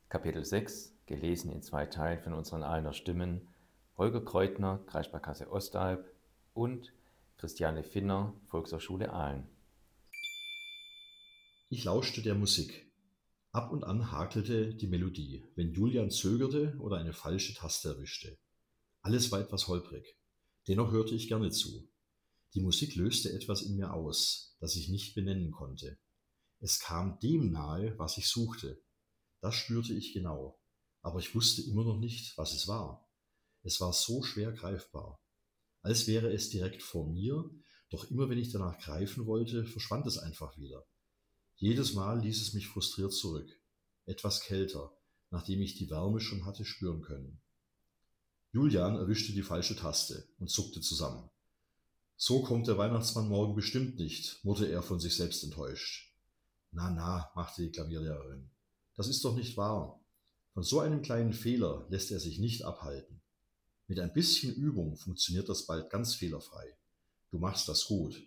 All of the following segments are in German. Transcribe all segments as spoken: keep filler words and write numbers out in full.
Kapitel sechs, gelesen in zwei Teilen von unseren Ahlener Stimmen, Holger Kreutner, Kreissparkasse Ostalb und Christiane Finner, Volkshochschule Ahlen. Ich lauschte der Musik. Ab und an hakelte die Melodie, wenn Julian zögerte oder eine falsche Taste erwischte. Alles war etwas holprig. Dennoch hörte ich gerne zu. Die Musik löste etwas in mir aus, das ich nicht benennen konnte. Es kam dem nahe, was ich suchte. Das spürte ich genau. Aber ich wusste immer noch nicht, was es war. Es war so schwer greifbar. Als wäre es direkt vor mir, doch immer wenn ich danach greifen wollte, verschwand es einfach wieder. Jedes Mal ließ es mich frustriert zurück. Etwas kälter, nachdem ich die Wärme schon hatte spüren können. Julian erwischte die falsche Taste und zuckte zusammen. So kommt der Weihnachtsmann morgen bestimmt nicht, murrte er von sich selbst enttäuscht. Na, na, machte die Klavierlehrerin. Das ist doch nicht wahr. Von so einem kleinen Fehler lässt er sich nicht abhalten. Mit ein bisschen Übung funktioniert das bald ganz fehlerfrei. Du machst das gut.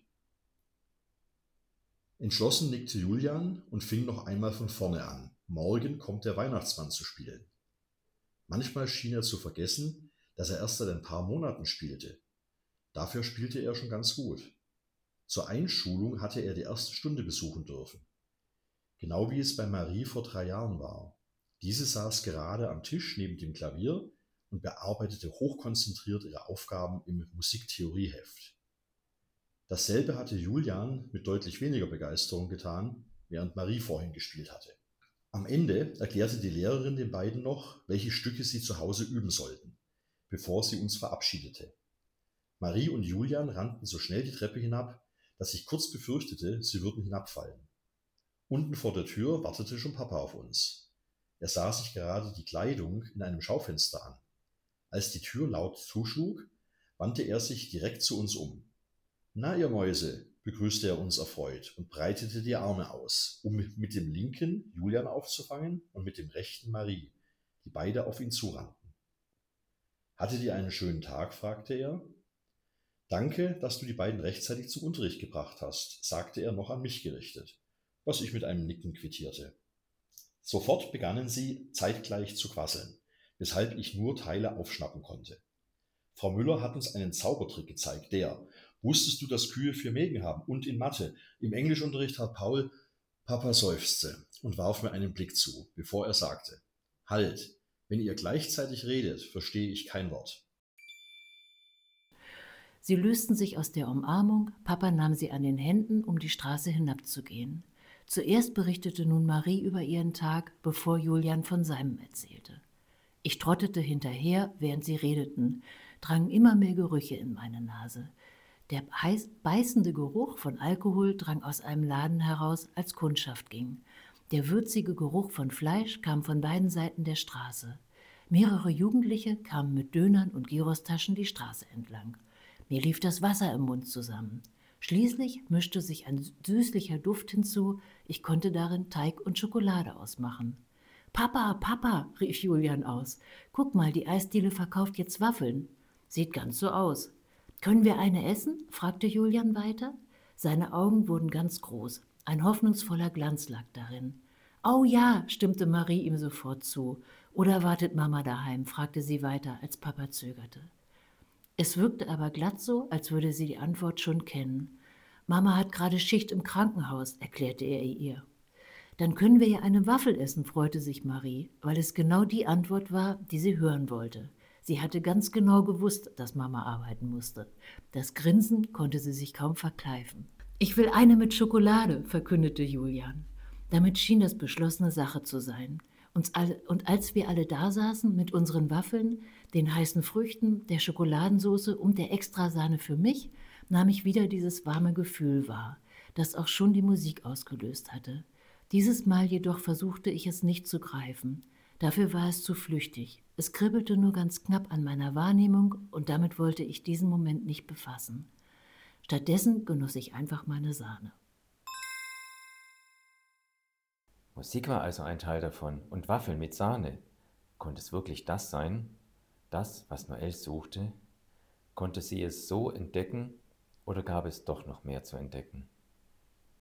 Entschlossen nickte Julian und fing noch einmal von vorne an. Morgen kommt der Weihnachtsmann zu spielen. Manchmal schien er zu vergessen, dass er erst seit ein paar Monaten spielte. Dafür spielte er schon ganz gut. Zur Einschulung hatte er die erste Stunde besuchen dürfen. Genau wie es bei Marie vor drei Jahren war. Diese saß gerade am Tisch neben dem Klavier und bearbeitete hochkonzentriert ihre Aufgaben im Musiktheorieheft. Dasselbe hatte Julian mit deutlich weniger Begeisterung getan, während Marie vorhin gespielt hatte. Am Ende erklärte die Lehrerin den beiden noch, welche Stücke sie zu Hause üben sollten, bevor sie uns verabschiedete. Marie und Julian rannten so schnell die Treppe hinab, dass ich kurz befürchtete, sie würden hinabfallen. Unten vor der Tür wartete schon Papa auf uns. Er sah sich gerade die Kleidung in einem Schaufenster an. Als die Tür laut zuschlug, wandte er sich direkt zu uns um. »Na, ihr Mäuse«, begrüßte er uns erfreut und breitete die Arme aus, um mit dem linken Julian aufzufangen und mit dem rechten Marie, die beide auf ihn zurannten. »Hattet ihr einen schönen Tag?«, fragte er. »Danke, dass du die beiden rechtzeitig zum Unterricht gebracht hast«, sagte er noch an mich gerichtet, was ich mit einem Nicken quittierte. Sofort begannen sie, zeitgleich zu quasseln, weshalb ich nur Teile aufschnappen konnte. Frau Müller hat uns einen Zaubertrick gezeigt, der: »Wusstest du, dass Kühe vier Mägen haben?« und in Mathe. Im Englischunterricht hat Paul. Papa seufzte und warf mir einen Blick zu, bevor er sagte: »Halt, wenn ihr gleichzeitig redet, verstehe ich kein Wort.« Sie lösten sich aus der Umarmung, Papa nahm sie an den Händen, um die Straße hinabzugehen. Zuerst berichtete nun Marie über ihren Tag, bevor Julian von seinem erzählte. Ich trottete hinterher, während sie redeten, drangen immer mehr Gerüche in meine Nase. Der heiß, beißende Geruch von Alkohol drang aus einem Laden heraus, als Kundschaft ging. Der würzige Geruch von Fleisch kam von beiden Seiten der Straße. Mehrere Jugendliche kamen mit Dönern und Gyrostaschen die Straße entlang. Mir lief das Wasser im Mund zusammen. Schließlich mischte sich ein süßlicher Duft hinzu, ich konnte darin Teig und Schokolade ausmachen. »Papa, Papa«, rief Julian aus, »guck mal, die Eisdiele verkauft jetzt Waffeln.« »Sieht ganz so aus.« »Können wir eine essen?«, fragte Julian weiter. Seine Augen wurden ganz groß. Ein hoffnungsvoller Glanz lag darin. »Oh ja«, stimmte Marie ihm sofort zu. »Oder wartet Mama daheim?«, fragte sie weiter, als Papa zögerte. Es wirkte aber glatt so, als würde sie die Antwort schon kennen. »Mama hat gerade Schicht im Krankenhaus«, erklärte er ihr. »Dann können wir ja eine Waffel essen«, freute sich Marie, weil es genau die Antwort war, die sie hören wollte. Sie hatte ganz genau gewusst, dass Mama arbeiten musste. Das Grinsen konnte sie sich kaum verkneifen. »Ich will eine mit Schokolade«, verkündete Julian. Damit schien das beschlossene Sache zu sein. Und als wir alle da saßen mit unseren Waffeln, den heißen Früchten, der Schokoladensauce und der Extrasahne für mich, nahm ich wieder dieses warme Gefühl wahr, das auch schon die Musik ausgelöst hatte. Dieses Mal jedoch versuchte ich es nicht zu greifen. Dafür war es zu flüchtig. Es kribbelte nur ganz knapp an meiner Wahrnehmung und damit wollte ich diesen Moment nicht befassen. Stattdessen genoss ich einfach meine Sahne. Musik war also ein Teil davon und Waffeln mit Sahne. Konnte es wirklich das sein? Das, was Noelle suchte? Konnte sie es so entdecken oder gab es doch noch mehr zu entdecken?